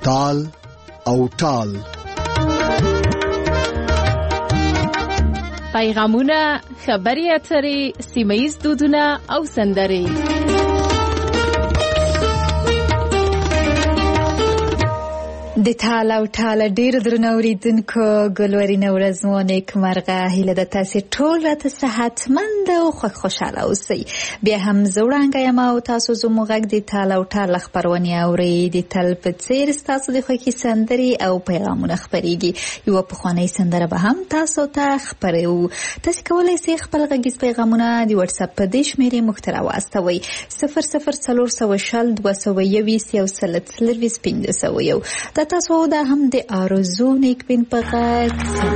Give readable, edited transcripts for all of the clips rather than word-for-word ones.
تال او ټال. پیغامونه، خبري اترې، سیمه‌ییز دودونه او سندرې. د تال او ټال ډیر درنو اوریدونکو، ګلورینه ورځ مو نیکمرغه. هیله ده تاسې ټول راته صحتمند او خوشحاله اوسئ. بیا هم زه وړانګه یم او تاسو زموږ غږ د تال او ټال خپرونې اورئ. د تل په څېر ستاسو د خوښې سندرې او پیغامونه خپرېږي. یوه پخوانۍ سندره به هم تاسو ته خپروو. تاسې کولی شئ خپل غږیز پیغامونه د وټساپ په دې شمېرې موږ ته راواستوئ: 00420 221 1 تاسو دا هم د آرزو نیکبین په غږ.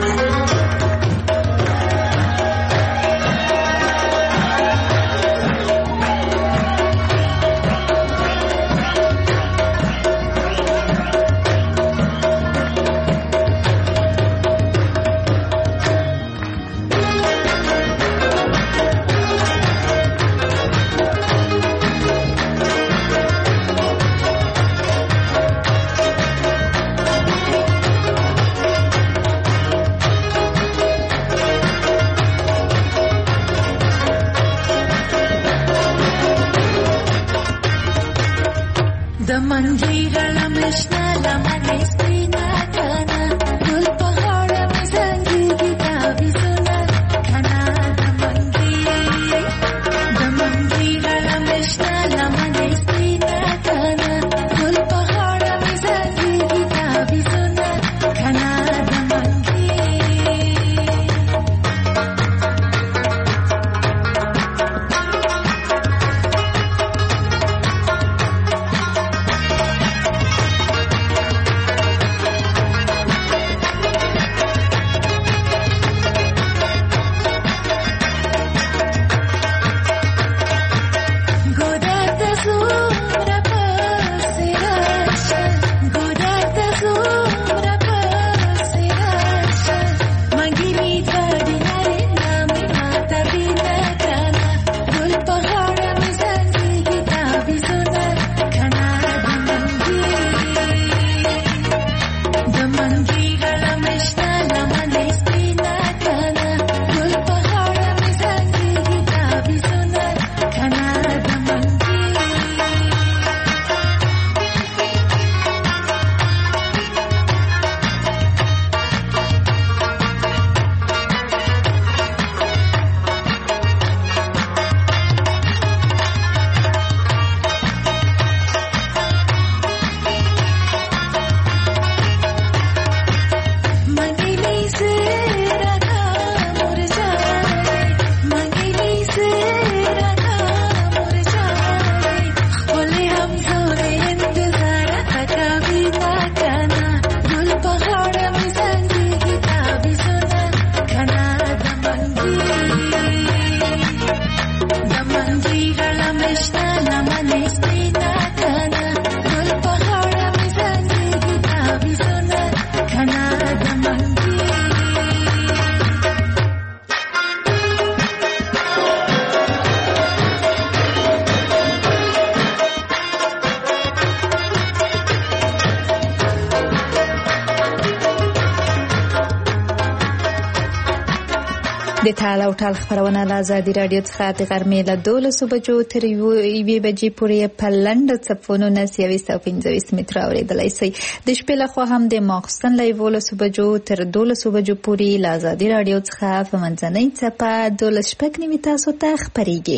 د تال او ټال خبرونه له آزادي راډیو څخه د غرمې له 12 بجو تر 1 بجې پورې په لنډو څپونو 915 متره اورېدلی شئ. د شپې لخوا هم د ماخوستن له 11 بجو تر 12 بجو پورې له آزادي راډیو څخه په منځنۍ څپه 12 تاسو ته خپرېږي.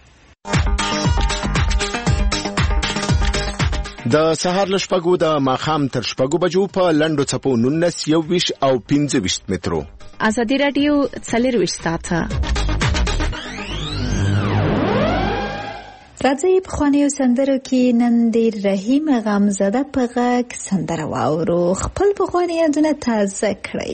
د سهار له شپږو د ماښام تر شپږو بجو په لنډو څپو 19 21 او 25 مترو. آزادي راډیو 24 ساعته. راځئ پخوانیو سندرو کې نن د رحیم غمزده په غږ سندره واورو. خپل پخواني یادونه تازه کړئ.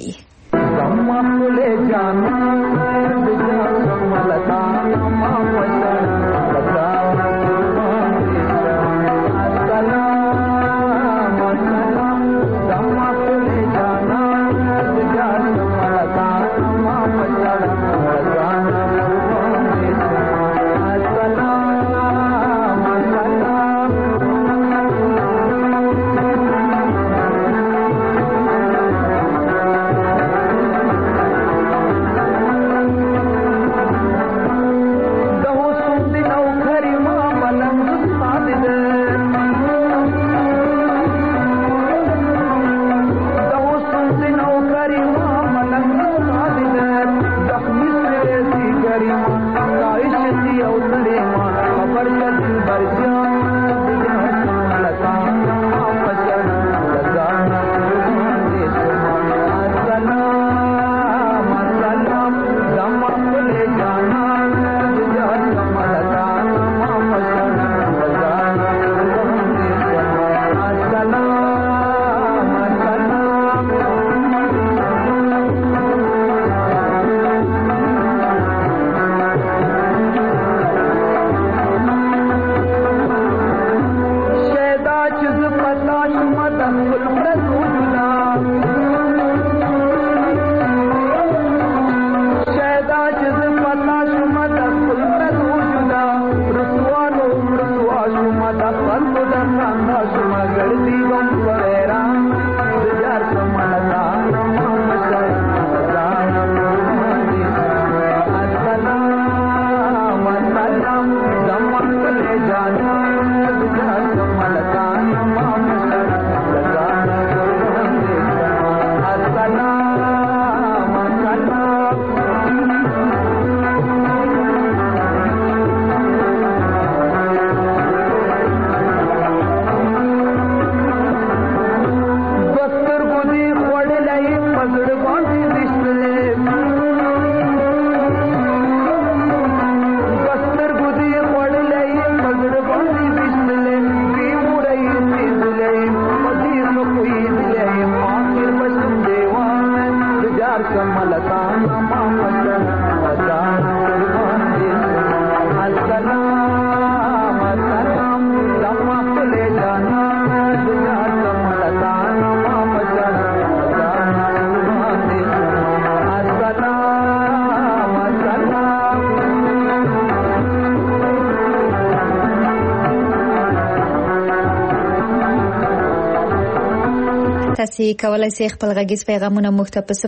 تاسو کولای شئ خپل غږیز پیغامونه موږ ته په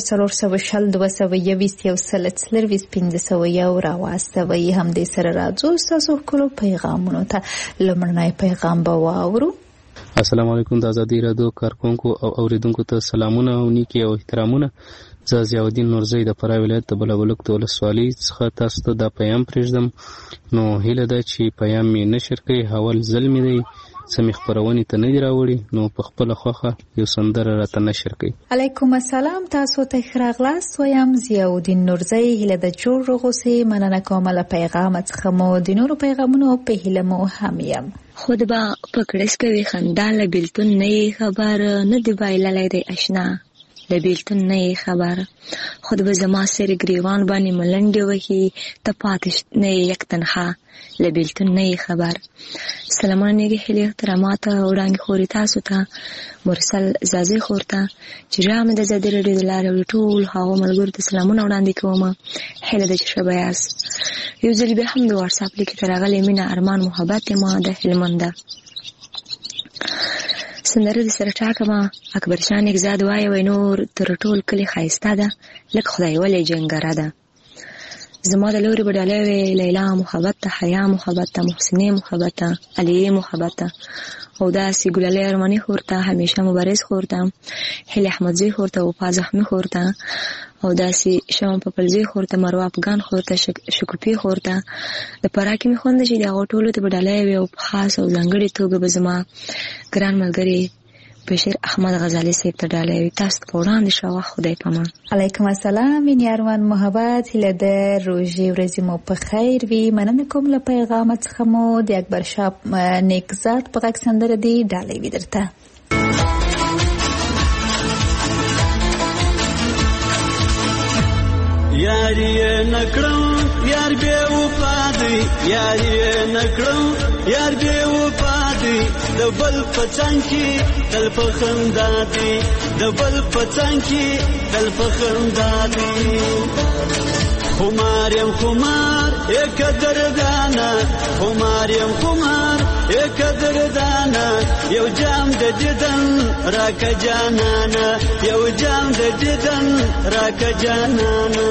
00422 راواستوئ. همدې سره راځو تاسو خپل پیغامونو ته. لومړنی پیغام به واورو. السلام علیکم. د آزادۍ رادیو کارکونکو او اوریدونکو ته سلامونه او نیکی او احترامونه. زه ضیاءالدین نورزی د فراه ولایت د بلابلک د ولسوالۍ څخه تاسو ته دا پیغام پرېږدم. نو هیله ده چې پیغام مې نشر کړئ. اول ځل مې دی سمې خپرونې ته نه دي راوړي، نو په خپله خوښه یو سندره راته نشر کړئ. علیکم السلام. تاسو ته ښه راغلاست. وایم ضیاءالدین نورزی. هیله ده جوړ اوسئ. مننه کوم له پیغام څخه. مو د نورو پیغامونو په هیله مو هم یم. خود با پکړس کوي خندا له بیلتون نه خبر نه دی بایللای دی آشنا له بیلتون نه خبر خود به زما سر گریوان باندې ملنډي وهي ته پاتش نه یک تنها له بیلتون نه خبر. سلامونه هلي احترامات وړاندې خوري تاسو ته مرسل زازي خورته چې رام د زدر د لارې ټول هغه ملګرو ته سلامونه وړاندې کوم. هله د شبياس یو ځل به هم د واتس اپ لیک ترغلې مینا ارمان محبت ما د هلمنده سندره د سره ټاکما اکبر شان اگزاد وای نور تر ټول کلی خایسته ده لکه خدای ولې جنګره ده. زما د لوري بداله وی لیلا محبت ته، حیا محبت ته، محسنه محبت ته، علی محبت ته او دا سی ګلالې ارمانی خورته، همیشه مبارز خورته، هلی احمدزی خورته او پازخمی خورته او دا سی شوم په پلزی خورته، مروه افغان خورته، شکوپی خورته. د پراکی می خوند شي دا ټولو ته بداله وی او خاص او ځنګړي توګه به زما ګران ملګری بشیر احمد غزالی صاحب ته ډالۍ تاسو په وړاندې شو. خدای پامان. علیکم السلام. مینې ارمان محبت. هیله د روژې ورځې مو په خیر وي. مننه کوم له پیغام څخه. مو د اکبر شاه نیکزاد په غږ سندره دی ډالۍ وي درته. یاری نکړم یار به وفادي، یاری نکړم یار به وفادي، د بل پڅنګ کې دل په خندا دي، د بل پڅنګ کې دل په خندا دي. خمارم خمار یک دردانا، خمارم خمار یک دردانا، یو جام د دیدن راکه جانانا، یو جام د دیدن راکه جانانا.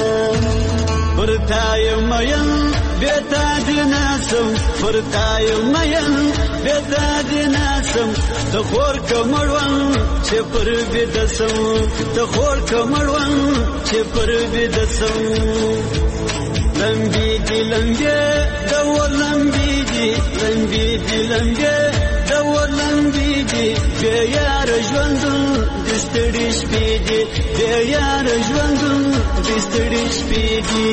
ورتای مین بیتا دیناسم، ورتای مین بیتا دیناسم، تخور کمروان چه پر بیدسم، تخور کمروان چه پر بیدسم. لمبی دی لمبی دو لمبی دی، دي لمبې د اور لمبې دي بې یاره ژوندون د ستړي شپې دي بې یاره ژوندون د ستړي شپې دي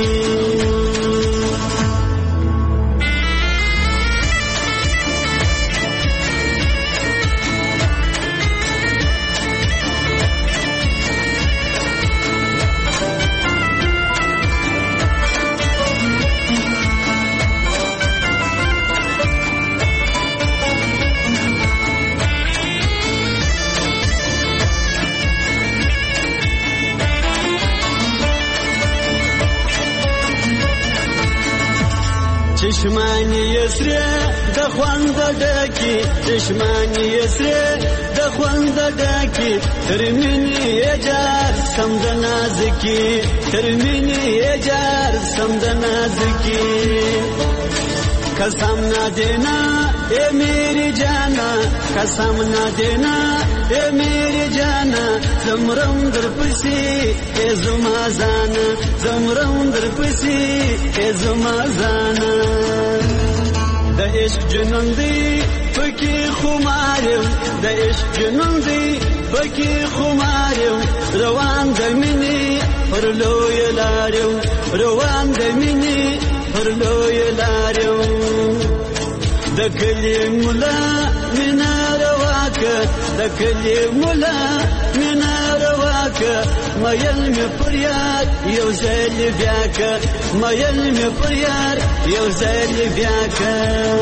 چشمانی یسره د خوند ډکی چشمانی یسره د خوند ډکی ترمنی یجار سم د نازکی ترمنی یجار سم د نازکی قسم نہ دینا اے میری جانا قسم نہ دینا اے میری جانا زمرم در پسی اے زما زانا زمرم در پسی اے زما زانا د عشق جنون دی پکی خمارم د عشق جنون دی پکی خمارم روان د منی پر لوی لارم روان د منی پر لوی لارم د کلی مولا مینا رواکه د کلی مولا مینا رواکه مایل می پریاد یو ځل بیاکه مایل می پریاد یو ځل بیاکه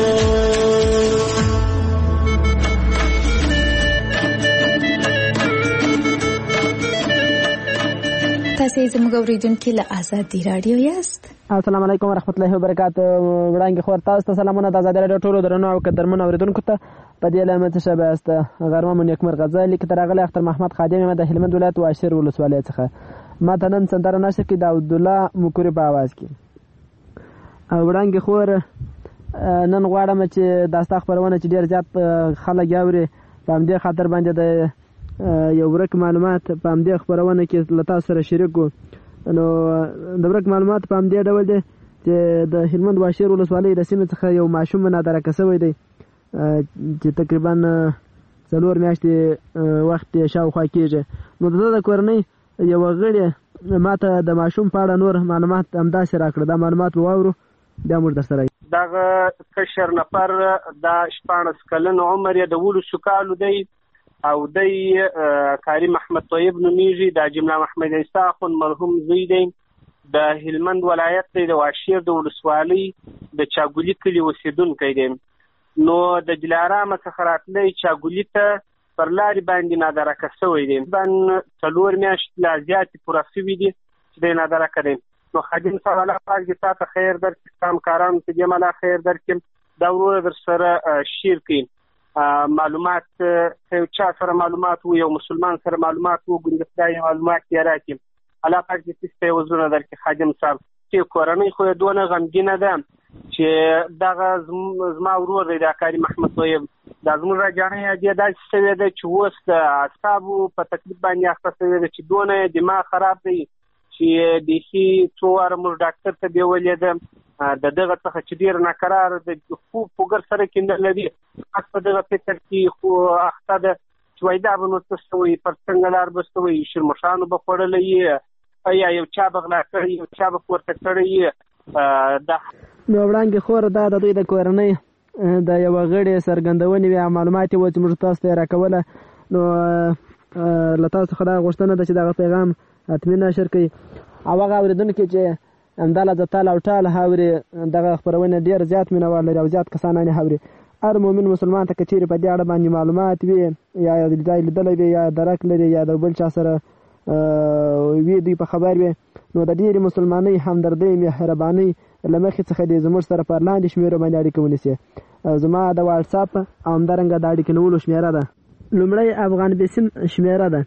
تاسو زموږ اوریدونکو له آزادي رادیو یاست. السلام علیکم ورحمت الله وبرکاته. وړاندې خور تاسو ته سلامونه د آزادي رادیو ټولو درنو او قدرمنو اوریدونکو ته په دې لامل څه شبه است غرمه مو نیکمر غزالی کې ترغله اختر محمد خادم د هلمند ولایت واشر ولسوالۍ څخه ما ته نن سندره نشه کې د عبد الله مکوري په आवाज کې او وړاندې خور نن غواړم چې داستا خبرونه چې ډیر زیات خلک یاوري په دې خاطر باندې د یو ورک معلومات په دې خبرونه کې لتا سره شریکو نو د ورک معلومات په دې ډول دي چې د هلمند واشر ولسوالۍ د سیمې څخه یو ماشوم نادره کسوي دی چې تقریبا 4 میاشتې وخت شاوخوا کېږي نو د کورنۍ یو غړي ماته د ماشوم په اړه نور معلومات همداسې راکړه دا معلومات واورو بیا موږ در سره دغه کشر نفر د 14 کلن عمر یې د 12 کالو دی او دی کاری محمد طیب نومیږي د جمله محمد عیسی خون مرحوم زوی دی د هلمند ولایت د واشیر د ولسوالۍ د چاګولی کلی اوسیدونکی دی نو د دلارام څخه راتلی چاګولی ته پر لارې باندې نادره کسوی دی بن 4 میاشتې لا زیاتې پوره شوي دي چې دی نادره کړی نو خادم صاحب الله پاک دې تا ته خیر درکړي کارمکارانو ته دې ملا خیر درکړي دا ورور در سره شیر کړي معلومات چا سره معلومات وو یو مسلمان سره معلومات وو ګوندې خدای معلومات یې راکړي الله پاک دې تاسو وزونه درکړي خادم صاحب چې کورنۍ خو دونه غمګینه ده چې دغه زما ورور دی د کاری محمد طیب دا زموږ راجانې دې داسې شوی ده چې اوس د اعصابو په تکلیف باندې اخته شوی ده چې دونه دماغ خراب دی چې بیخي څو واره موږ ډاکټر ته بیولې ده د دغه څخه چې ډېر ناقرار د خوب فکر سره کې نه لري په دغه فکر کې خو اخته ده چې وایي دا به نو څه شوی پر څنګه لار به شوی شرمښانو به خوړلی یا یو چا به غلا کړی یو چا به پورته کړی دا نو وړاندې خور دا د دوی د کورنۍ د یو غړي څرګندونې وی معلومات و چې موږ تاسو ته راکوله نو له تاسو خدای غوښتنه ده چې دا پیغام حتمی نشر کړئ او هغه اوریدونکو چې همداله د تعالی او تعالی هاوري دغه خبرونه ډیر زیات مینوال لري او زیات کسان نه هاوري هر مؤمن مسلمان ته کچېره په دې اړه باندې معلومات وي یا د ځای لیدلې وي یا درک لري یا د بل چا سره وی دی په خبر وي نو د ډېری مسلمانۍ همدردۍ مهرباني لمخې څخه د زموږ سره پر لاندې شمیره باندې اړیکه ونیسي زما د واتس اپ او همدارنګه د اړیکې نولو شمیره ده لومړی افغان بسم شمیره ده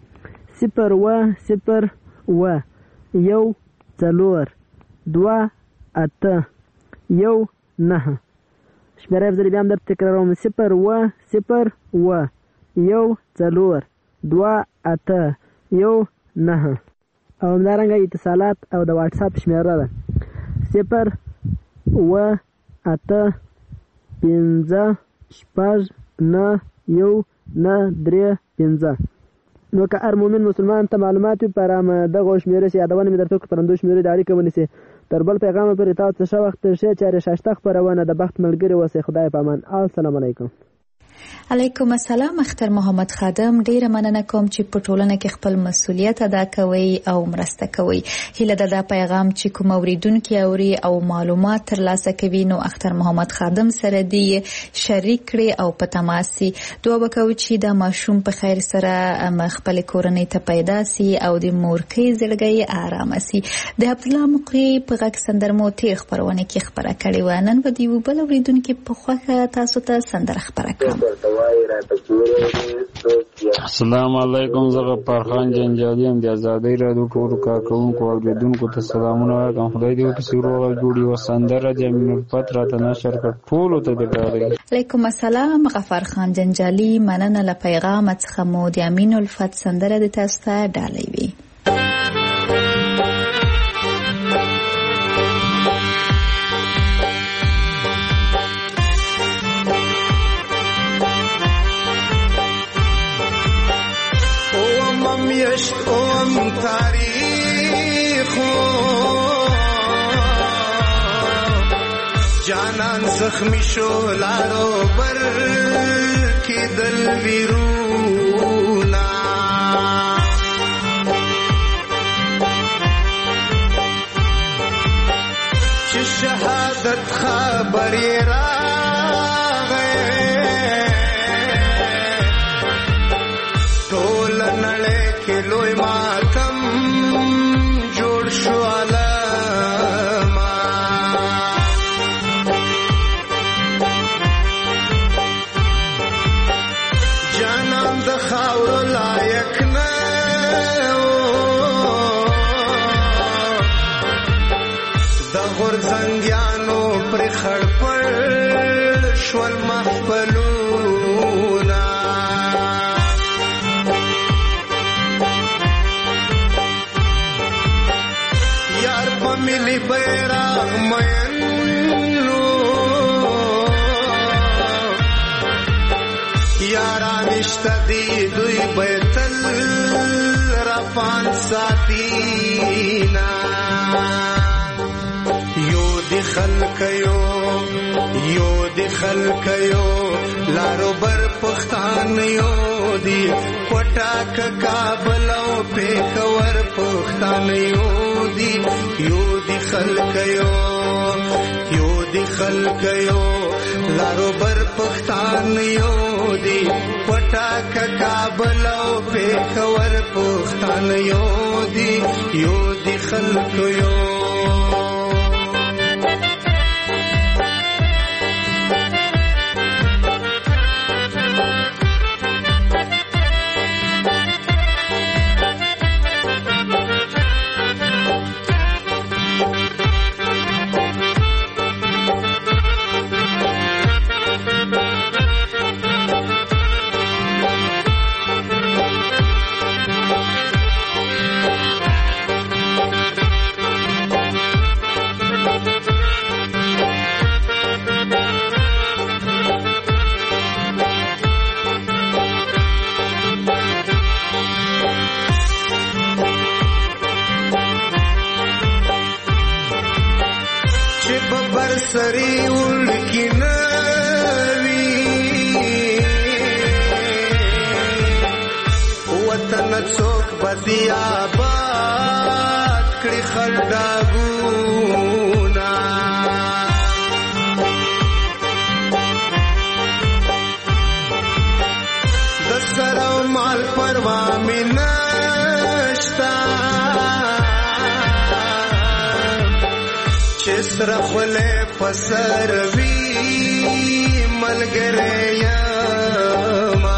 010142819 شمیره افضل بیام در تکرارم 010142819 او همدارنګه اتصالات او د واتس اپ شمیره ده 01855 69193 نو که هر مؤمن مسلمان ته معلومات وي پر دغه شمیرې سي یادونه مې درته پرندو شمیرې د اړیکه ونیسي تر بل پیغام پورې تاسو ښه وخت شه چارې شاشته خپرونه د بخت ملګری وسه. خدای په امان. السلام علیکم. علیکم السلام. اختر محمد خادم، ډیره مننه کوم چې په ټولنه کې خپل مسؤلیت ادا کوي او مرسته کوي. هیله ده دا پیغام چې کوم اوریدونکو اوري او معلومات ترلاسه کوي نو اختر محمد خادم سره دی شریک کړي او په تماسي دوه وکوي چې دا ماشوم په خیر سره خپل کورنۍ ته پیدا سي او د مورکې زړګي آرام سي. د عبد الله مقری په غږ سندرمو تیر خبرونه کې خبره کړې و. نن به دی بل اوریدونکو په خوخه تاسو ته سندره خبره کوم. السلام علیکم. زه فرخان جنجالي ام د آزادۍ رادیو کارکونکو اوریدونکو ته سلامونه وایم. خدای دې په سیرو جوړي و سندره د امین الفت راته نشر کړ ټول ته دې غواړي. علیکم السلام. غفار خان جنجالي مننه له پیغام څخه مو د امین الفت سندره د تاسو ته ډالۍ وي. اوم تاریخو جانان زخمی شو لارو بر کی دل ویرونا چه شهادت خبری را لوی ماتم جوړ شو علما جانان د خاور لایق نه د غورځنګیانو پر خړپړ شول محفلونا ملی بیراغ مینو یاران اشتدی دوی بیتل رفان ساتینا یو دی خلقیو لارو بر پختان یو دی پټاک کابل او پیښور پختان یو دی خلقیو لارو بر پختان یو دی پټاک کابل او پیښور پختان یو دی خلقیو. سری ولکی نوی وطن څوک بدی آباد کړي خلډاګونا د سره مال پروا مې نشتا چې سره خله پسر وی ملګری یما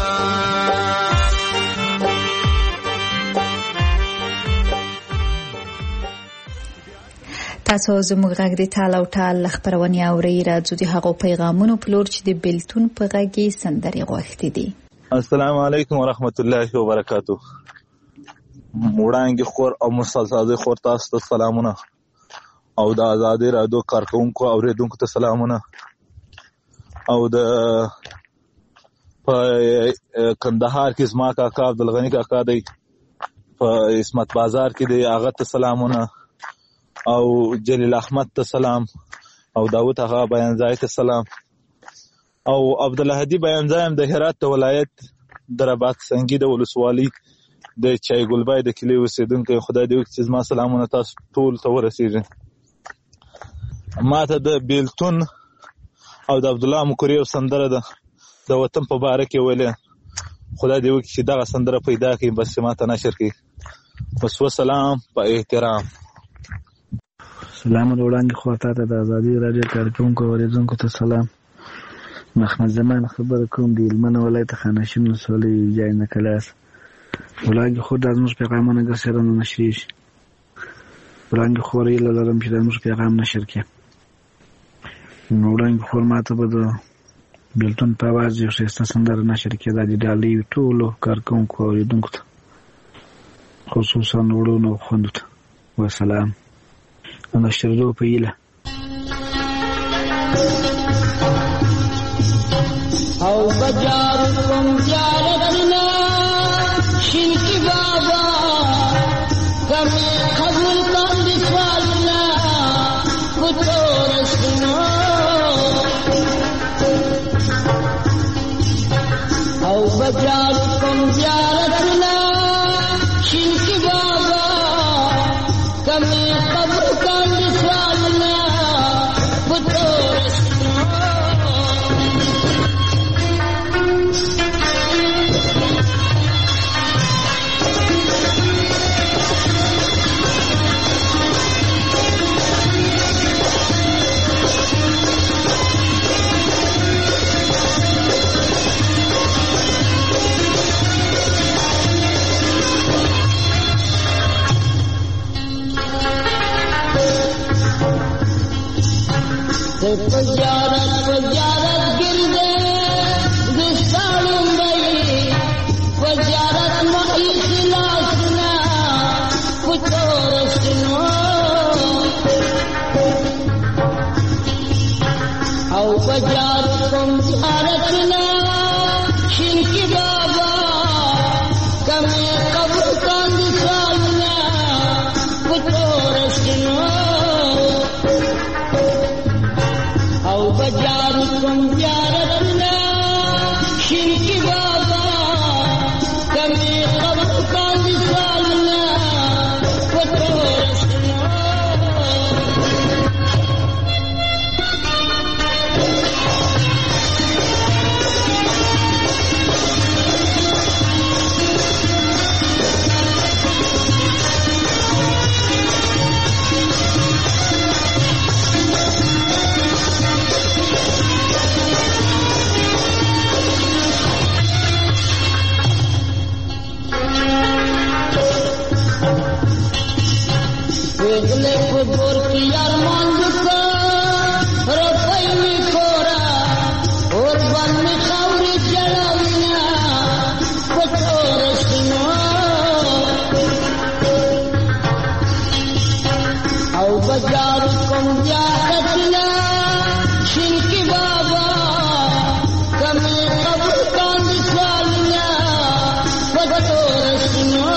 تاسو زموږ غږ د ټال او ټال خبرونه اوري راځو د هغو پیغامونو په لور چې د بلتون په غږی سندري غوښتي دي. السلام علیکم ورحمت الله وبرکاتہ. وړاندې خور او مسلسل خور تاسو ته سلامونه او د آزادۍ رادیو کارکونکو اوریدونکو ته سلامونه او د په کندهار کې زما کاکا عبدالغني کاکا دی، په اسمت بازار کې دی، هغه ته سلامونه، او جلیل احمد ته سلام، او داود آغا بیانځای ته سلام، او عبدالهادي بیانځای هم د هرات ولایت دراباد سنگي د ولسوالۍ د چای ګلبای د کلي اوسېدونکی. خدای دې وکړي چې زما سلامونه تاسو ټول ته ورسېږي. ما ته د بیلتون او د عبدالله مکري یو سندره ده د وطن په باره کې ویلې. خدای دې وکړي چې دغه سندره پیدا کړي، بس ما ته نشر کړي. بس وسلام په احترام. سلام وړاندې خو ته د ازادي راډیو کارکونکو اوریدونکو ته سلام. محمد زمان خبر کوم دی هلمند ولایت خانشین ولسوالۍ جای نکلاس. وړاندې خو د زموږ پیغامونه ګرځېدل نه نشریږي. وړاندې خو ریله لرم چې د زموږ پیغام نشر کړي. نو وړاندې خو ماته به د بیلتون په اواز یو ښایسته سندره نشر کړي. دا د ډالۍ ټولو کارکونکو اوریدونکو ته، خصوصا وړونو او خویندو ته وسلام. نشردو په هیله. او بجار کوم زیارتنا شینکی بابا کمی قبول کن دفالنا بطورسنا. او بجار کوم زیارتنا شینکی بابا کمی قبول کن دفالنا بطورسنا. Pajarat girde disalum gai pajarat mai khilasna putorasno. Au pajarat kum ziyaratna shinki baba kame qabr kan disalna putorasno. او بجارو کم زیارتنا شینکی بابا کمی قبر کاندی سالنا پتورسنا. Wegle kubur ki arman duka rafai mi kora urban mi khawri jalawina patorasna. Au bajar kum jahatna shinki baba kami qabr kan disalna patorasna.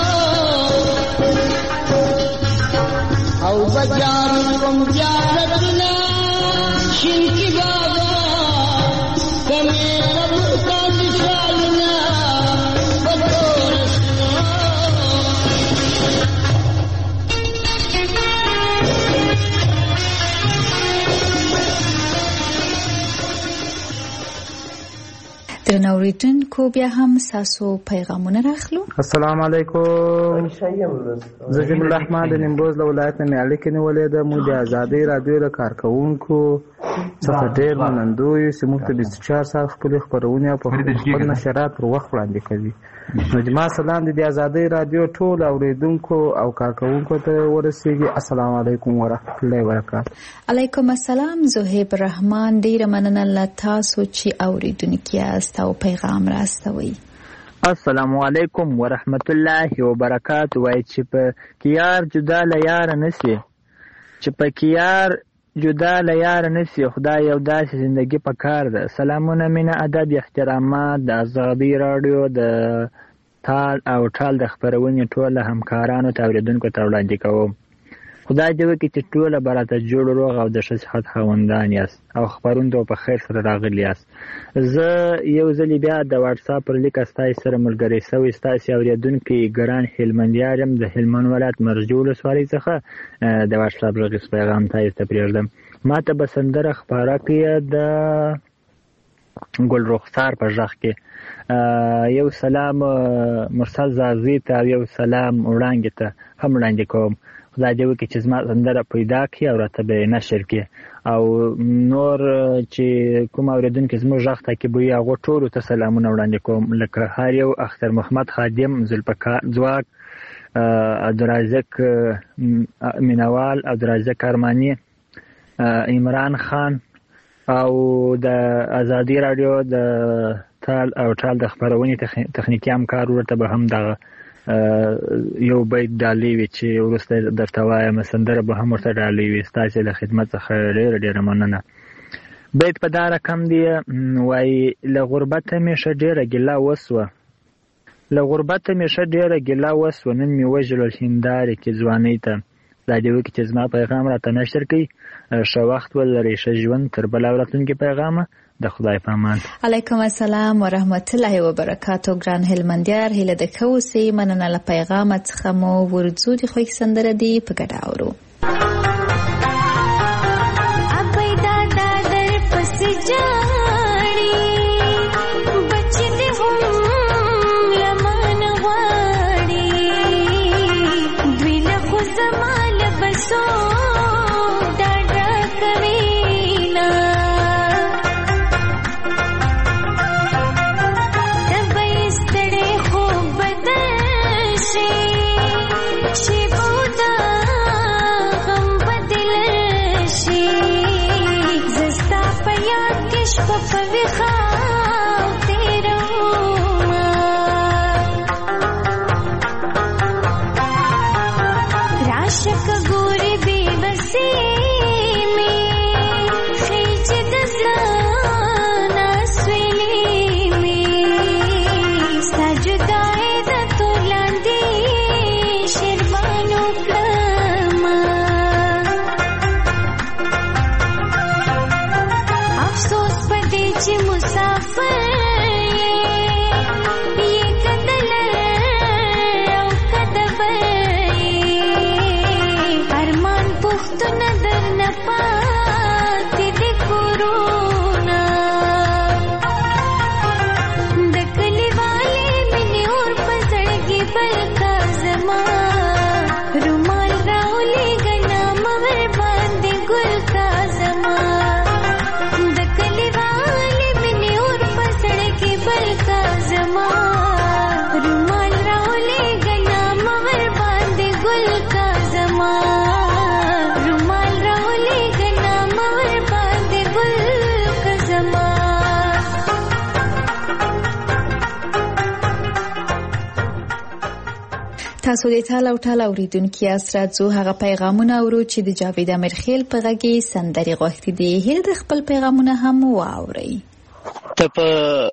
او بجار کوم زیارتنا شینکی بابا کمی قبر کان سالنا پتورسنا. درنوریدونکو بیا هم ساسو پیغامونه راخلو. السلام علیکم. زه جمیل الرحمن د نیمروز له ولایت نه میاړې کې نیولې ده. موږ د ازادۍ راډیو د کارکوونکو څخه ډېر منندوی یو چې موږ ته 24 ساعت خپلې خپرونې او خپل نشرات پر وخت وړاندې کوي. نو جما سلام د ازادۍ راډیو ټول اوریدونکو او کارکوونکو ته ورسیږي. السلام علیکم ورحمت الله وبرکاته. علیکم السلام. زهیب رحمان ډیره مننه له تاسو چې اوریدونکو یاست او پیغام راستوي. السلام علیکم ورحمت الله وبرکاته. وای چې په کیار جدا له یار نسی، چې په کیار جدا له یاره نسی خدای یو داسې زندگی په کار ده. سلامونه مینه ادب احترامات د ازادي راډیو د تال او ټال د خپرونې ټول همکارانو ته اوریدونکو ته وړاندې کوم. خدای دې وکړي چې ټوله به راته جوړ روغ او د ښه صحت خاوندان یاست او خپرونکو په خیر سره راغلي یاست. زه یو ځلې بیا د واټساپ پر لیک ستاسو سره ملګری سوی ستاسو اوریدونکي ګران هلمندیار یم د هلمند ولایت مرجو ولسوالۍ څخه د واټساپ غږیز پیغام تاسو ته پرېږدم. ما ته به سندره خپاره کړي د ګل رخسار په غږ کې. یو سلام مرسل زازي ته او یو سلام وړانګې ته هم وړاندې کوم. خدای دې وکړي چې زما سندره پیدا کړي او راته به نشر کړي او نور چې کوم اوریدونکي زموږ غږ تعقیبوي هغو ټولو ته سلامونه وړاندې کوم، لکه هر یو اختر محمد خادم، ذوالفقار ځواک، عبدالرازق مینوال، عبدالرازق ارماني، عمران خان او د ازادي راډیو د تال او ټال د خپرونې تخنیکي همکار ورته به هم دغه یو بیت ډالۍ وي چې وروسته درته وایم، سندره به هم ورته ډالۍ وي. ستاسې له خدمت څخه ډېره ډېره مننه. بیت په دا رقم دی، وایي له غربته مې ښه ډېره ګیله وسوه، له غربته مې ښه ډېره ګیله وسوه، نن مې وژړل هندارې کې ځوانۍ ته. دا دې وکړي چې زما پیغام راته نشر کړي. ښه وخت ولرئ، ښه ژوند. تر بله راتلونکي پیغامه د خدای په امان. علیکم السلام و رحمت الله و برکاتو. ګران هلمندیار، هیله ده ښه اوسئ. مننه له پیغامه څخه مو ورځو د خوښ سندره دی په ګډه اورو. تاسو د تال او ټال اوریدونکي اسراتزو هغه پیغامونه اورو چې د جاوید امرخیل په غږی سندري غوښتي دي. هیله د خپل پیغامونه هم واوري. ته په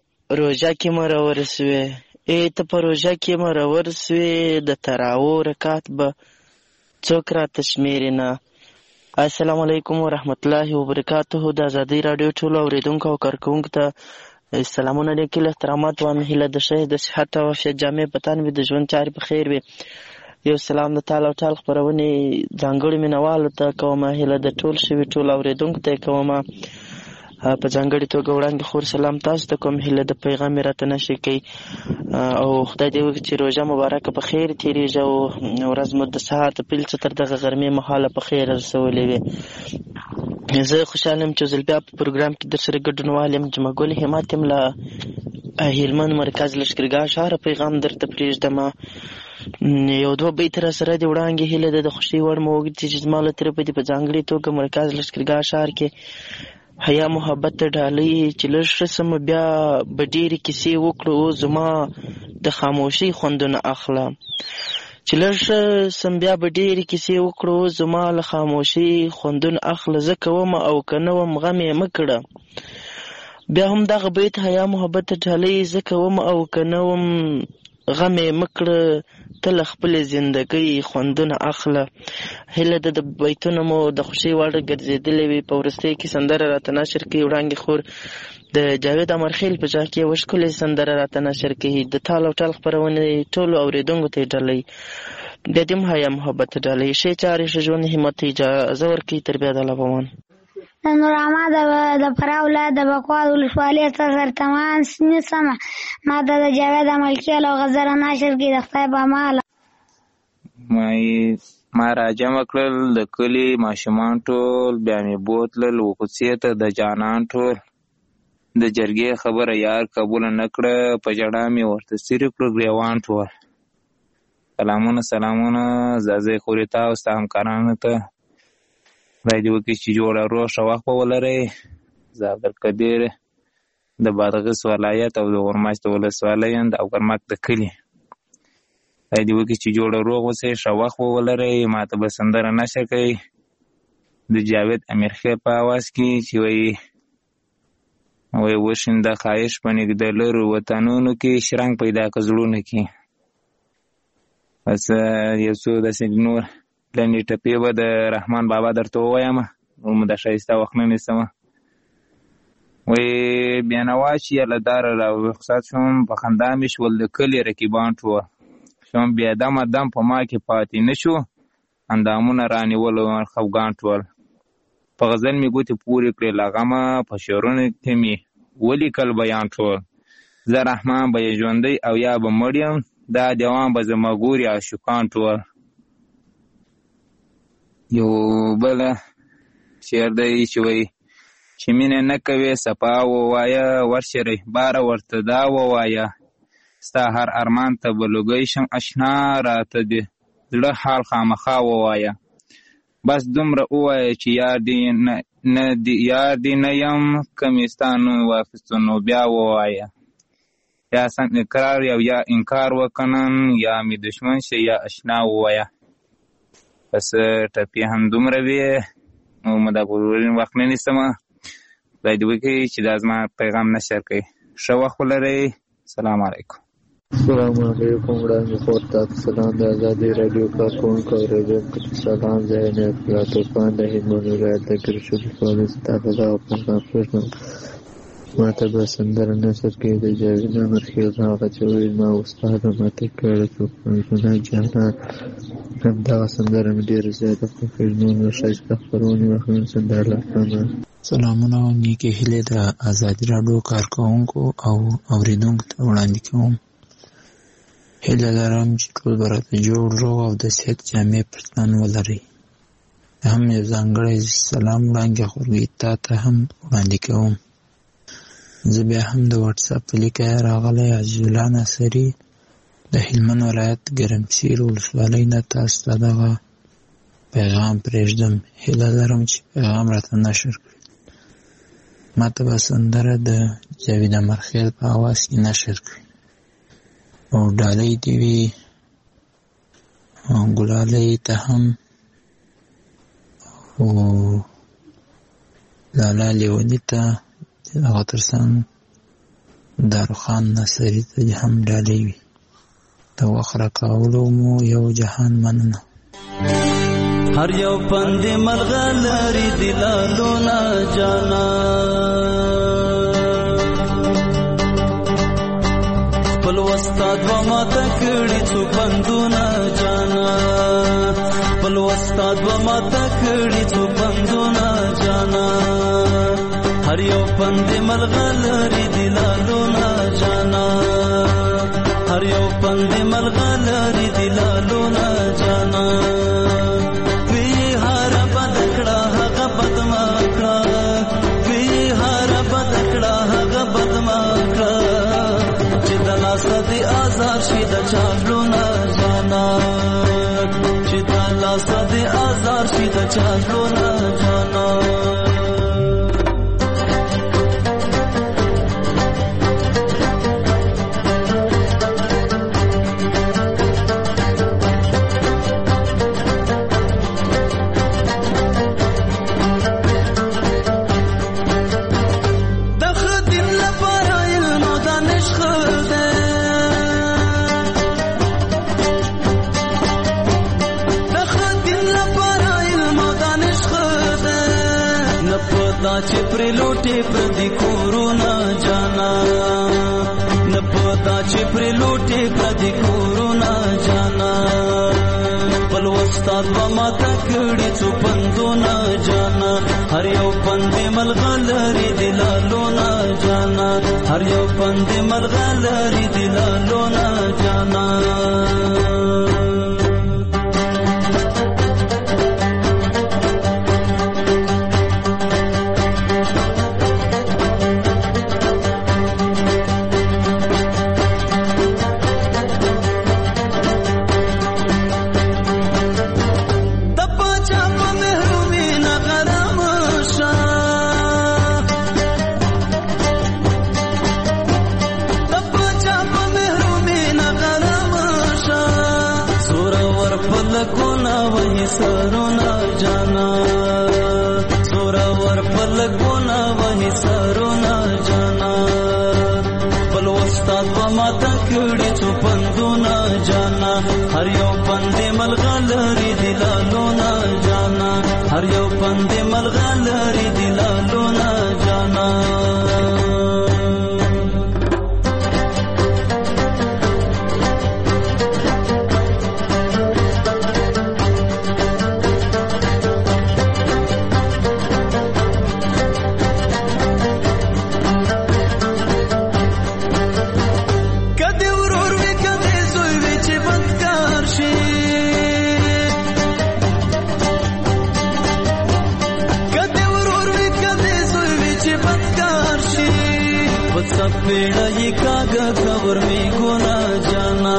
روژه کې مرور سوې، ته په روژه کې مرور سوې، د تراوو رکعات به څوک راته شمېري نه. السلام علیکم ورحمت الله وبرکاته. د ازادي راډیو ټولو اوریدونکو او کارکوونکو ته سلامونه لیکل، احترامات وایم. هیله د ښه د صحت او عافیت جامې په تن وي، د ژوند چارې په خیر وي. یو سلام د تال او ټال خپرونې ځانګړي مینوالو ته کوم. هیله د ټول شوي ټول اوریدونکو ته کوم. په ځانګړې توګه وړاندې خور سلام تاسو ته کوم. هیله د پیغام یې راته نشي کوي او خدای دې وکړي چې روژه مبارکه په خیر تېرېږي او ورځ مو د سهار پیل څه تر دغه غرمې مهاله په خیر رسولې وي. زه خوشحاله یم چې زه بیا په پروګرام کې در سره ګډونوال یم. جمعه ګل همت یم له هلمند مرکز لښکرګاه ښاره. پیغام درته پرېږدم. یو دوه بیت را سره د وړانګې هیله ده د خوښۍ وړ مو وګرځي چې زما له طرفه دې په ځانګړې توګه مرکز لښکرګاه ښار کې حیا محبت ته ډالۍ چې لږ ښه سمه بیا به ډېرې کیسې وکړو. زما د خاموشۍ خوندونه اخله چې لږ سم بیا به ډېرې کیسې وکړو. زما له خاموشۍ خوندون اخله زه کوم او که نه وم غم یې مه کړه. بیا هم دغه بیت حیا محبت ډالۍ زه کوم او که نه وم غم یې مه کړه، ته له خپلې زندګۍ خوندونه اخله. هیله ده د بیتونه مو د خوښۍ وړ ګرځېدلې وي. په وروستۍ کې سندره راته نشر کوي وړانګې خور د جاوید امرخیل په جا کې یوه ښکلې سندره راته نشر کوي. د تال او ټال خپرونې ټولو اورېدونکو ته یې ډالۍ، بیا دې هم حیا محبت ډالۍ. ښې چارې ښه ژوند همت اجازه ورکوي. تر بیا د الله پامان. د نورعما د فراه ولایت د بکوال ولسوالۍ څخه سرتمان نیسمه. ما ته د جاوید امرخیل او غزره نشر کې د خدای په اماله ما راجمع کړل د کلي ماشومان ټول، بیا مې بوتلل وکوڅې ته د جانان ټول. د جرګې خبره یار قبوله نه کړه، په ژړا مې ورته څیرې کړل ګریوان ټول. سلامونه زازۍ خورې تا او ستا همکارانو ته، خدای دې وکړي چې جوړه روغ ښه وخت به ولرئ. زه عبدالقدیر د بادغیس ولایت او د غورماچ د ولسوالۍ یم، د اوګرمک د کلي. خدای دې وکړي چې جوړه روغ اوسئ، ښه وخت به ولرئ. ما ته به سندره نشر کوي د جاوید امیرخیل په اواز کې چې وایي وشینده خواهش په نږدې لرو وطنونو کې، شرنګ پیدا که زړونو کې. بس یو څو داسې نور لنډې ټپې به د رحمان بابا درته ووایم، نور مو د ښایسته وخت نه نیسمه. وایي بېنوا چې یله داره را رخصت شوم، په خندا مې شول د کلي رقیبان ټول. شوم بې دمه دم په ما کې پاتې نه شو، اندامونه رانیولو خفګان ټول. په غزل مې ګوتې پورې کړې له غمه، په شعرونو کې مې ولیکل بیان ټول. زه رحمان به یې ژوندی او یا به مړ یم، دا دیوان به زما ګوري عاشقان ټول. یو بل شعر دی چې وایي چې مینه نه کوې صفا ووایه، ورشه رهباره ورته دا ووایه، ستا هر ارمان ته به لوګی شم اشنا، راته د زړه حال خامخا ووایه. بس دومره ووایه چې یار دی نه یم، کمې ستا نوم واخیستو نو بیا ووایه. یا سم اقرار یا انکار وکنن، یا می دشمن شي یا اشنا ووایه. بس ټپې هم دومره وي، نو مو دا پورورین وخت نه نیسمه. خدای دې وکړي چې دا زما پیغام نشر کوي. ښه وخت ولرئ. سلام علیکم. السلام علیکم وړاندې خور ته سلام. د ازادۍ راډیو کارکوونکو اورېدونکو ته سلام. زه عنایت الله طوفان د هلمند ولایت د ګرشو ولسوالۍ څخه په دغه پیغام پرېږدم. ما ته به سندره نشر کوي د جاوید امرخیل هغه چې ویل ما استاده ماته کړه څوک پنځونه جانان. همدغه سندره مې ډېره زیاته خوښېږي. نور ښایسته خپرونې واخلم سندره لټوم. سلامونه او نیکې هیلې د ازادي راډیو کارکوونکو او اورېدونکو ته وړاندې کوم. هیله لرم چې ټول به راته جوړ روغ او د صحت جامې پر ځان ولرئ. هم یو ځانګړی سلام وړاندې خورګۍ تا ته هم وړاندې کوم. زه بیا هم د وټساپ په لیکه راغلی عزیز الله ناصري د هلمند ولایت ګرمسیر ولسوالۍ نه تاسو ته دغه پیغام پرېږدم. هیله لرم چې پیغام راته نشر کړي. ما ته به سندره د جاوید امرخیل په اواز کې نشر کړي او ډالۍ دې وي ګلالۍ ته هم او لالا لیوني ته هغه تر څنګ داروخان ناصري ته هم ډالۍ وي. د وخت راکولو مو یو جهان مننه. هر یو پند ملغلری دلالونه جانا، خپل استاد و ماته کړي څو پندونه جانا، خپل استاد و ماته کړي څو پندونه جانا. هر یو پند ملغلری دلالونه جانا، هر یو پند ملغلری دلالونه جانا. صدی آزار شي د چاپلونه جانا، چې د الله صدی آزار شي د چاپلونه جانا. چې پر لوټه پردي کورونا جانا نه پتا چې پر لوټه پردي کورونا جانا بل وستاد ما تکړی څو پندونه جانا هر یو پندې ملغلري دلالونه جانا هر یو پندې ملغلري دلالونه جانا سرونا جانا سورا ور پلګونا وهي سرونا جانا بل استاد ما تکړی څو پندونه جانا هر یو پندې ملغلري دلالونه جانا هر یو پندې ملغلري دلالونه جانا पेड़ा कागा खबर में गोना जाना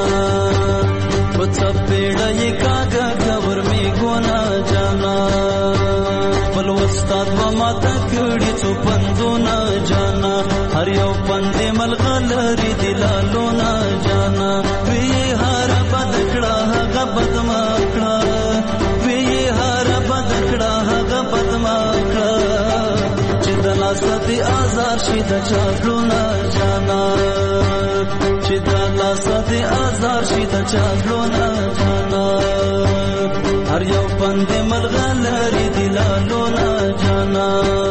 पेड़ा कागा खबर में गोना जाना बल वस्ताद मा तकड़ी څو پندونه جانا هر یو پندې ملغلري دلالونه جانا وی هر بدکړه هغه بدمکړه وی هر بدکړه هغه بدمکړه چې د لاسدي آزار شي د چاغلونه جانا چې د لاسدي آزار شي د چاغلونه جانا هر یو پندې ملغلري دلالونه جانا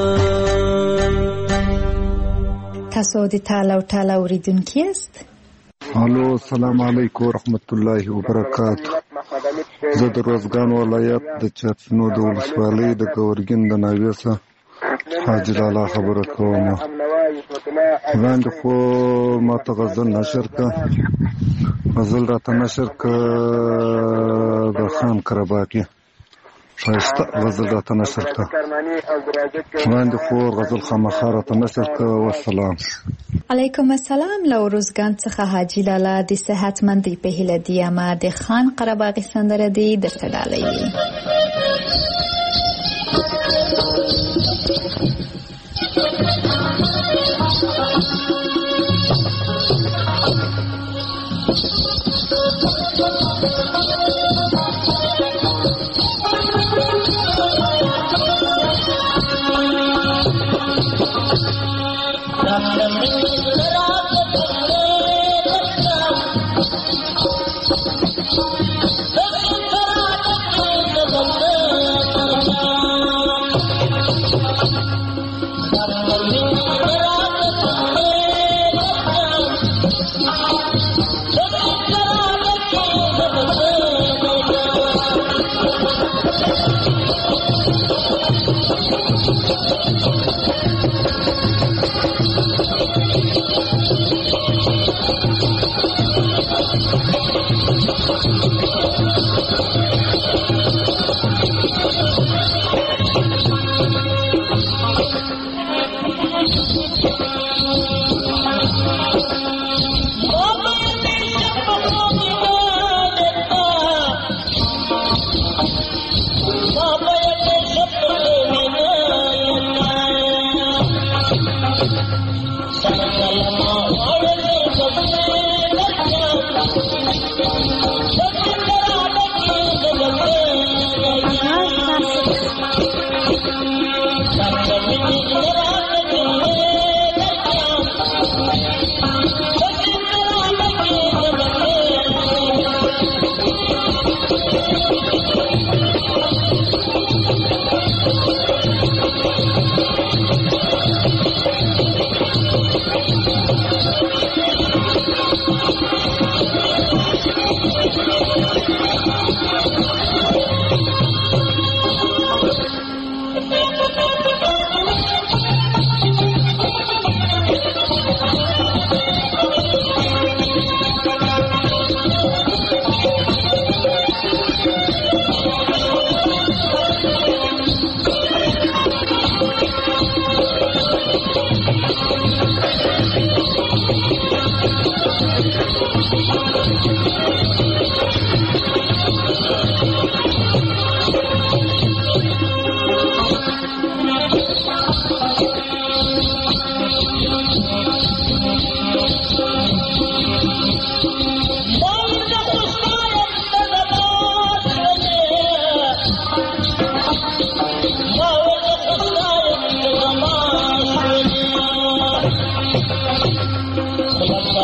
تاسو د تعالی او تعالی اوریدونکي است. الو السلام علیکم ورحمت الله وبرکاته. زه د روزګان ولایت د چرچنو د ولسوالۍ د ګورګین د ناویسه حاجی لالا خبره کوم. وړاندې خو ماته غزل نشر که غزل راته نشر که د خان کرباقي ښایسته غزل راته نشر که وړاندې خو غزل خامخا راته نشر که. والسلام. علیکم السلام. له روزګان څخه حاجی لالا د صحتمندۍ په هیله د یما د خان قرباغي سندره دی درته ډالۍ وي. Oh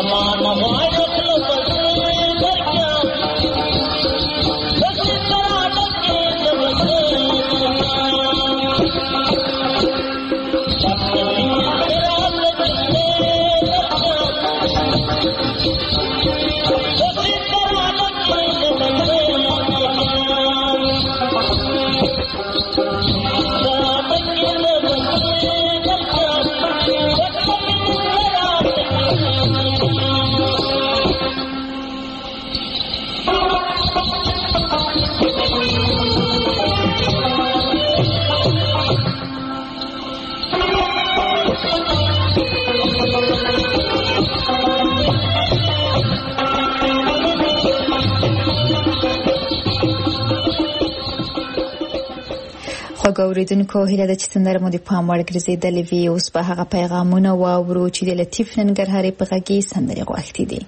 اوریدونکو هیله ده چې تندر مو د پام وړ ګرځېدلې وي. اوس به هغه پیغامونه واورو چې د لطیف ننګرهاري په غږی سندرې غوښتي دي.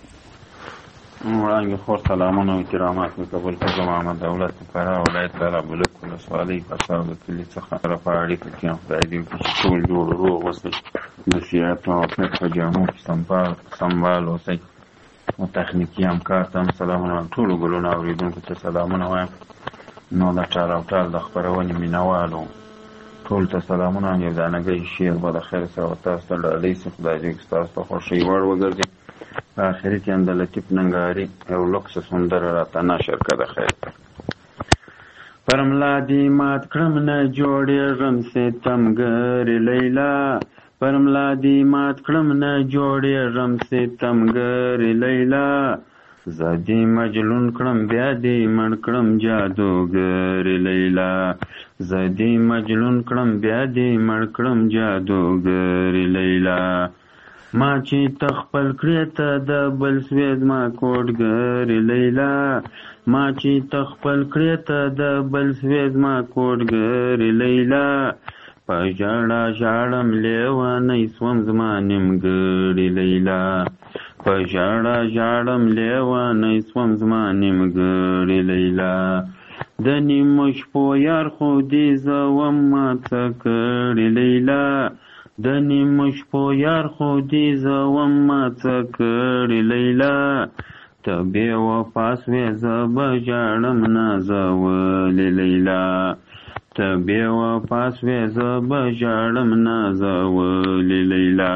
وړاندې خور سلامونه او احترامات مې قبول کړم. محمد دولت فراه ولایت بلابلک ولسوالۍ پساو د کلي څخه سره په اړیکه کې یم. خدای دې وکړي چې ټول جوړ روغ اوسئ، د سیاحت او عافیت په جامو کې سمبال اوسئ. او تخنیکي همکار ته هم سلامونه، ټولو ګلونه اورېدونکو ته سلامونه وایم. نو د ټال او ټال د خپرونې مینوالو ټول ته سلامونه. یو دانګی شعر به د خیر سره تاسو ته ډالۍ سي. خدای دې ستاسو ته خوښۍ وړ وګرځي. په آخري کې هم د لطیف ننګرهاري یو لوکس سندره راته نشر کړه. د خیر پر ملا دې مات کړم نه جوړېږم ستمګرې لیلا، پر ملا دې مات کړم نه جوړېږم ستمګرې لیلا، زه دې مجنون کړم بیا دې مړ کړم جادوګرې لیلا، زه دې مجنون کړم بیا دې مړ کړم جادوګرې لیلا. ما چې تخپل کړې ته د بل سوې زما کوډګرې لیلا، ما چې تخپل کړې ته د بل سوې زما کوډګرې لیلا، په ژړا ژاړم لیونی سوم زما نیمګړې لیلا، په ژړا ژاړم لیونی سوم زما نیمګړې لیلا. د نیمو شپو یار خو دې زه وم ما څه کړې لیلا، د نیمو شپو یار خو دې زه وم ما څه کړې لیلا، ته بې وفا سوې زه به ژاړم نازولې لیلا، ته بې وفا سوې زه به ژاړم نازولې لیلا.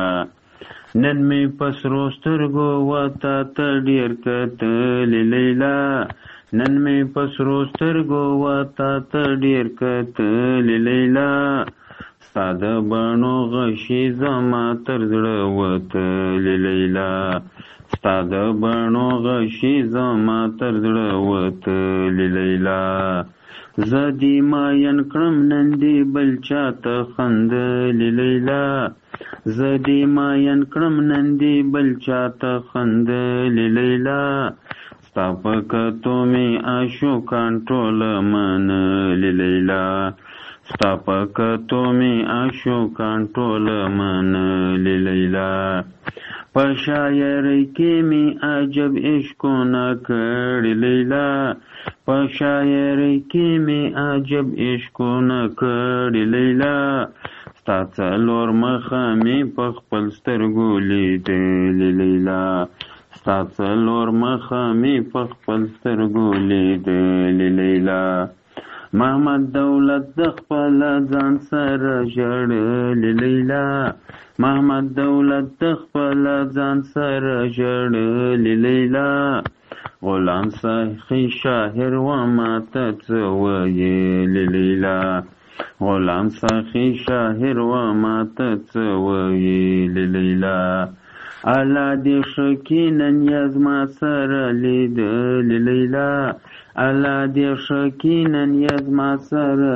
نن مې په سرو سترګو وتا ته ډېر کتلې لیلا، نن مې په سرو سترګو وتا ته ډېر کتلې لیلا، ستا د بڼو غشي زما تر زړه وتلې لیلا، ستا د بڼو غشي زما تر زړه وتلې لیلا. زه دې ماین کړم نن دې بل چاته خندلې لیلا، زه دې ماین کړم نن دې بل چاته خندلې لیلا، ستا په کتو مې عاشقان ټوله منلې لیلا، ستا په کتو مې عاشقان ټوله منلې لیلا. په شاعرۍ کې مې عجب عشقونه کړي لیلا، په شاعرۍ کې مې عجب عشقونه کړي لیلا، ستا څلور مخه مې په خپل سترګو لیدلې لیلا، ستا څلور مخه مې په خپل سترګو لیدلې لیلا. محمد دولت د خپل ځان سره ژړلې لیلا، محمد دولت د خپل ځان سره ژړلې لیلا، غلام سخي شاعر و ماته څه ویلې لیلا، غلام سخي شاعر و ماته څه ویلې لیلا. الله دې ښه نن یې زما سره لیدلې لیلا، الله دې ښه نن یې زما سره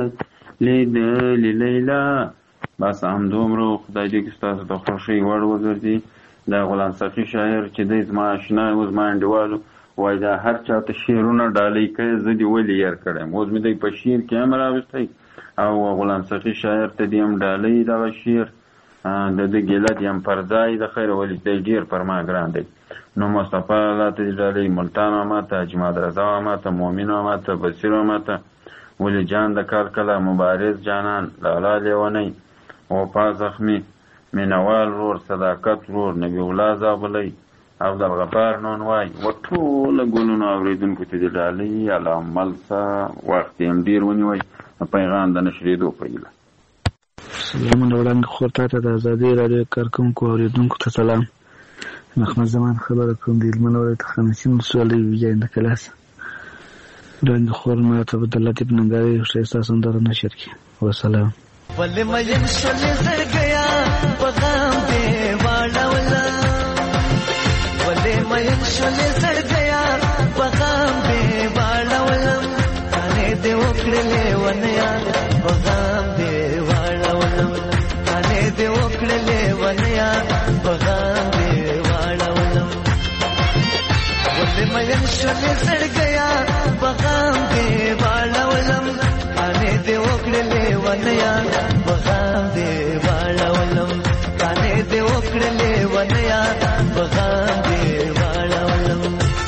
لیدلې لیلا. بس همدومره. خدای دې ستاسو د خوښۍ وړ وګرځي. دا غلام سخي شاعر چې دی زما اشنا و، زما انډیوالو وایي دا هر چاته شعرونه ډالۍ کوي، زه دې ولې یار کړی. اوس مې دی په شعر کې هم راوستی او غلام سخي شاعر ته دې هم ډالۍ دغه شعر د ده ګیله دې هم پر ځای د خیر ولې دی ډېر پر ما ګران دی. نو مصطفی الله ته دې ډالۍ، ملتان ماما ته، اجماد رضا ماما ته، مومن ماما ته، بصیر ماما ته، ولی جان د کال کله، مبارز جانان، لالا لیونی، وفا زخمی، مینوال رور، صداقت رور، نبی الله زابلی، عبدالغفار نون وایي و ټوله ګلونو اورېدونکو ته د ډالۍ علامل څه وخت یې ډېر ونیوئ پیغام د نشرېدو په هیله. سلامونه وړاندې خور ته د ازادۍ راډیو کارکوونکو اورېدونکو ته سلام. محمد زمان خبره کوم د هلمند ولایت خانشین ولسوالۍ ویجاینده کلاس. وړاندې خور ما ته د لطیف ننګرهاري ښایسته سندره نشر کړي. وسلام. ولې مین شولې زړګیا پیغام دې واړوله ولې مین شولې زړګیا پیغام دې واړولم کانې دې وکړلې ونیا پیغام دې واړولم کانې دې وکړلې ونیا پیغام دې واړولم ولې مین شولې زړګیا پیغام دې واړولم کانې دې وکړلې ونیا پیغام دې واړولم کانې دې وکړلې ونیا پیغام دې واړولم.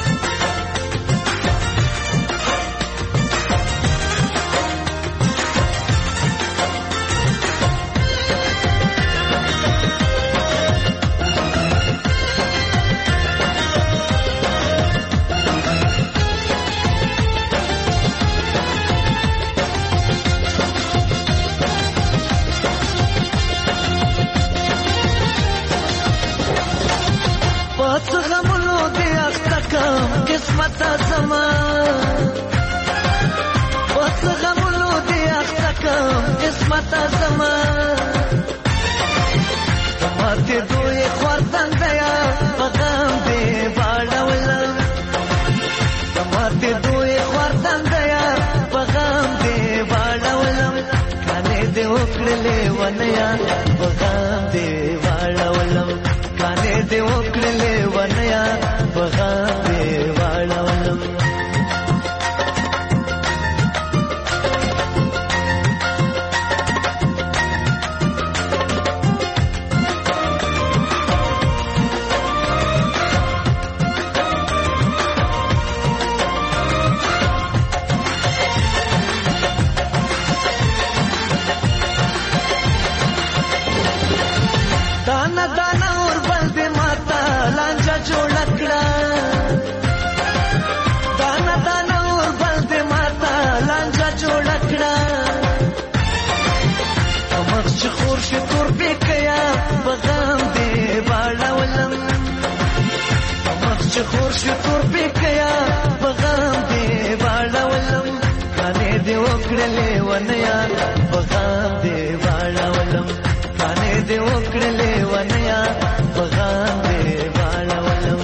قسمت زما بس غمونو دی اختکم قسمت زما ماته دوی خوردن دیا پیغام دی واړولم ماته دوی خوردن دیا پیغام دی واړولم کانې دی وکړلې ونیا پیغام دی واړولم کانې دی وکړلې ونیا پیغام دی واړولم. دانا دانا اور بل دې ماتا لانجا جوړ کړه دانا دانا اور بل دې ماتا لانجا جوړ کړه مخ چې خور شي تور بکیا پیغام دې واړولم مخ چې خور شي تور بکیا پیغام دې واړولم کانې دې وکړلې ونیا پیغام دې واړولم کانې دې وکړلې ونیا پیغام دې واړولم.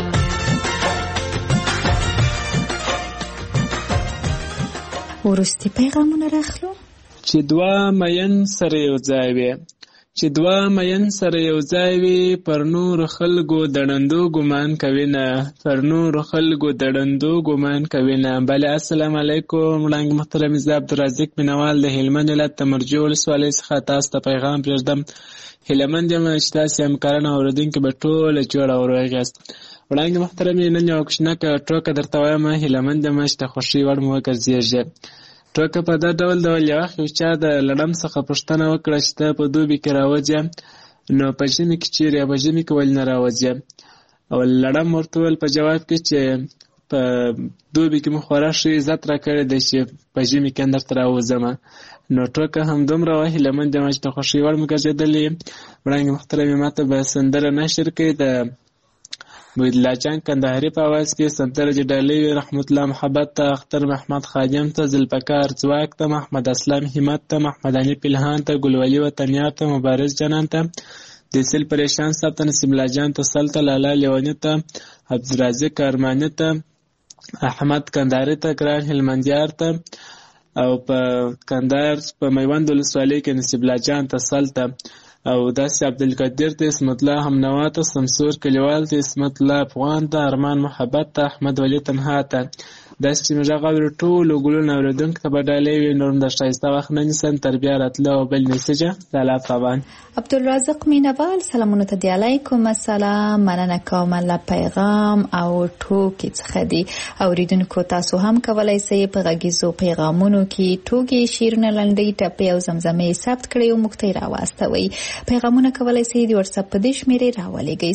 وروستي پیغامونه راخلو چې دوه مین سره یو ځای وي چې دوه مین سره یو ځای وي پر نور خلکو د ړندو ګمان کوي نه پر نور خلکو د ړندو ګمان کوي نه. بله السلام علیکم وړاندې محترم زه عبدالرزاق مینوال د هلمند ولایت تمرجو ولسوالۍ څخه تاسو ته پیغام پرېږدم. هیلمند یم چې تاسې همکاران او اورېدونکي به ټوله جوړ او روغ یاست. وړاندې محترم نن یوه کوچنکه ټوکه درته وایم. هیلمند یم چې د خوښۍ وړ مو وګرځېږي. ټوکه په دا ډول یو وخت یو چا د لړم څخه پوښتنه وکړه چې ته په دوبي کې راوځې نو په ژمي کې چیرې په ژمي کې ولې نه راوځې او لړم ورته وویل په جواب کې چې په دوبي کې مو خورا ښه عزت راکړی دی چې په ژمي کې درته راوځم. نو ټوکه همدومره وه. هیلمند یم چې د خوښۍ وړ مو ګرځېدلې. وړاندې محترم ماته به سندره نشر کړي د محمدالله جان کندهاري په اواز کې سندره چې ډالۍ وي رحمت الله محبت ته، اختر محمد خادم ته، ذوالفقار ځواک ته، محمد اسلام همت ته، محمد حنیف الهان ته، ګلولي وطنیار ته، مبارز جانان ته، دیسل پریشان صاحب ته، نصیب الله جان ته، سل ته، لالا لیوني ته، عبدالرازق ارماني ته، احمد کندهاري ته، ګران هلمندیار ته او په کندهار په میوند ولسوالۍ کې نصیب الله جان ته، سل ته او داسې عبدالقدیر ته، اسمت الله همنوا ته، سمسور کلیوال ته، اسمت الله افغان ته، ارمان محبت ته، احمد ولی تنها ته داسې چې موږ هغه ټولو ګلونو اورېدونکو ته به ډالۍ وي. نور د ښایسته وخت نه نیسم تر بیا راتلو او بل میسیجه لالا طبعا. عبدالرازق مینوال سلامونه ته دی. علیکم السلام. مننه کوم له پیغام او ټوکې څخه دی. اوریدونکو تاسو هم کولای شئ په غږیزو پیغامونو کې ټوکې، شعرونه، لنډۍ، ټپې او زمزمې ثبت کړئ او موږ ته یې راواستوئ. پیغامونه کولای شئ د واتساپ په دې شمېرې راولېږئ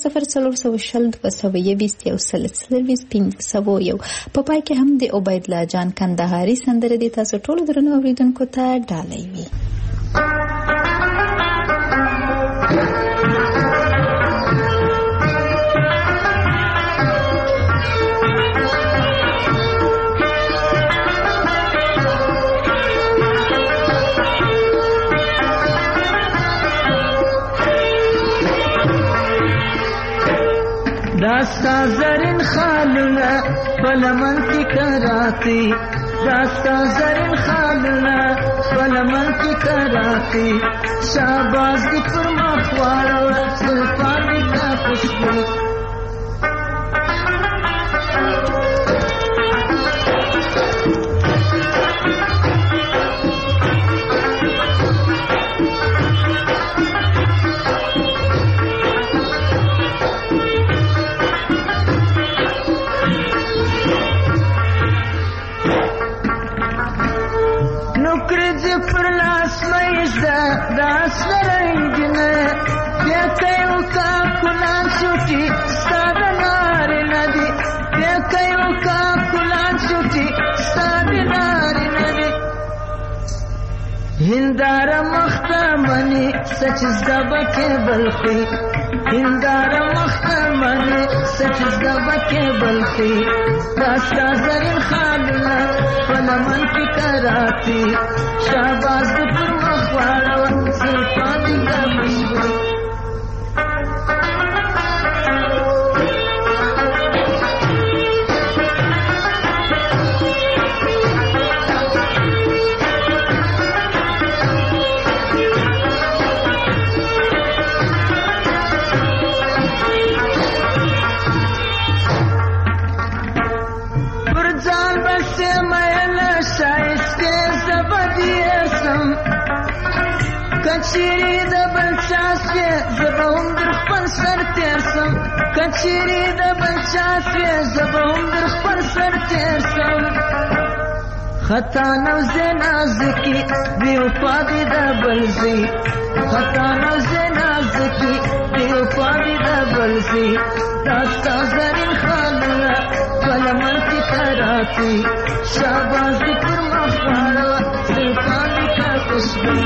00420 په پای کې هم د عبیدالله جان کندهاري سندره دي تاسو ټولو درنو اوریدونکو ته ډالۍ وي. داستا زرین خالونه پلمن کی کراتی، داستا زرین خالونه پلمن کی کراتی، شاباز دی پر مخوارو زلفانی کا خوشبو. پر لاس مېزه داس لرنګنه بیا کيو کا کلان شوټي ستاد نار ندي، بیا کيو کا کلان شوټي ستاد نار ندي. هندار مختمني سچ زبکه بلخي، هندار مختمني سچ زبکه بلخي، داستا زرین خالونه پلمن کی کراتی، شاباز دی پر مخوارو زلفانی کا خوشبو. کچيري د بلچاسه زبون در خپل سر تیرسم، کچيري د بلچاسه زبون در خپل سر تیرسم. خطا نو زنازکی بی وفا دی د بلزی، خطا نو زنازکی بی وفا دی د بلزی. داستا زرین خالونه پلمن کی کراتی، شاباز دی پر مخوارو زلفانی کا خوشبو.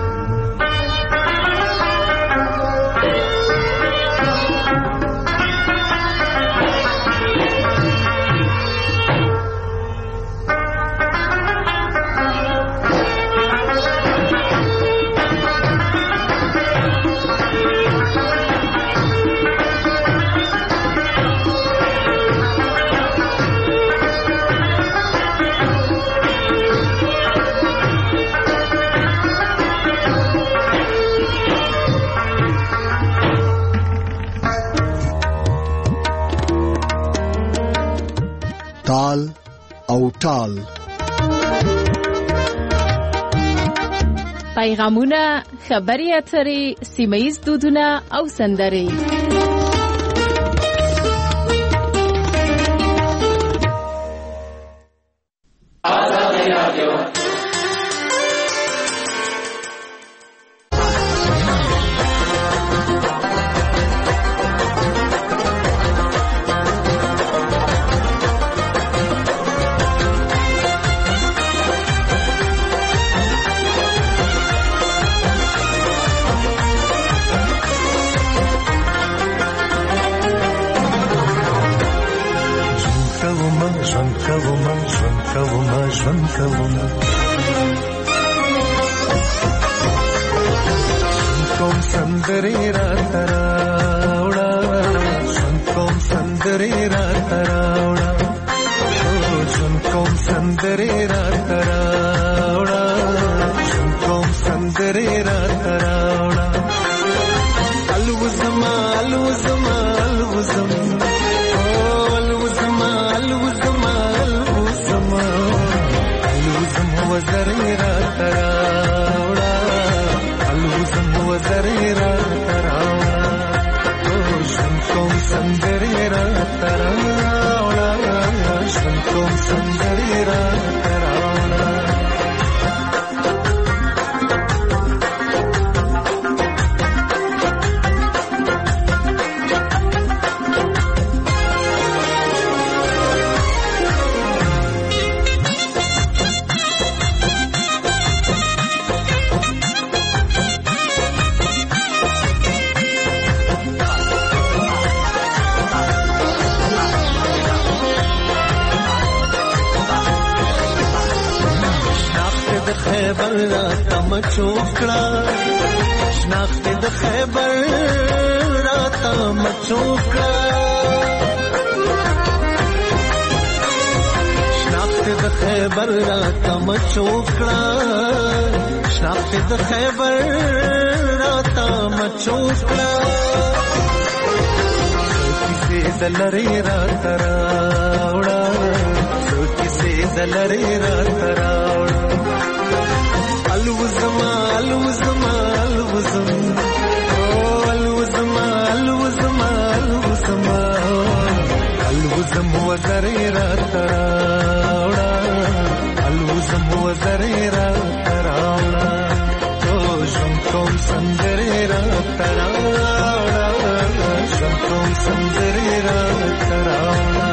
تال او ټال پیغامونه، خبري اترې، سیمه‌ییز دودونه او سندرې. راته راوړه ژوند کوم سندرې راته راوړه خیبر راته مچوکړه شناخت د خیبر راته مچوکړه شناخت د خیبر راته مچوکړه شناخت د خیبر راته مچوکړه کیسې دلری راته راوړه کیسې دلری راته راوړه الوزما الوزما الوزم الوزما الوزما الوزما الوزم وزرې راته راوړه الوزم وزرې راته راوړه ژوند کوم سندرې راته راوړه ژوند کوم سندرې راته راوړه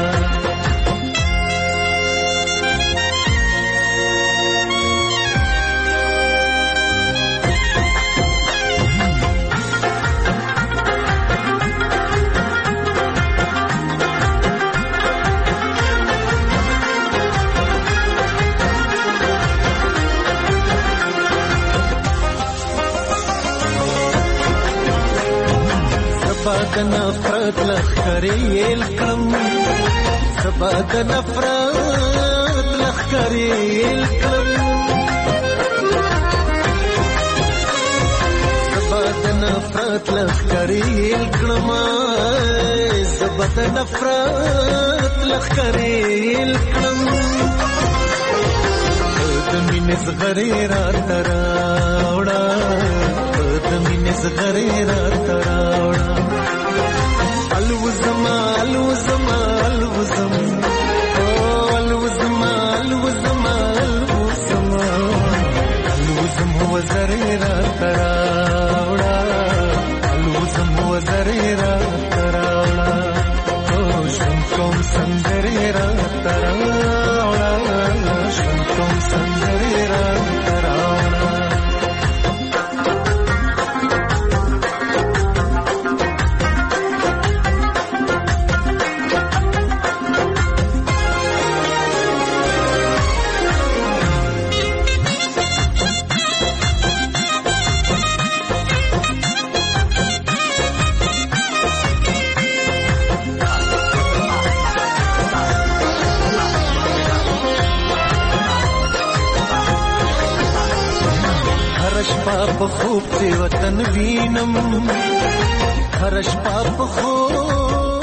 سبا د نفرت لخکرې یل کړم سبا د نفرت لخکرې یل کړم سبا د نفرت لخکرې یل کړم سبا د نفرت لخکرې یل کړم د مینې زغرې راته راوړه د مینې زغرې راته راوړه الوزما الوزما الوزم الوزما الوزما الوزما الوزم وزرې راته راوړه الوزم وزرې راته راوړه ژوند کوم سندرې راته راوړه ژوند کوم سندرې راته راوړه په خوب دی وطن وینم هر شپه په خوب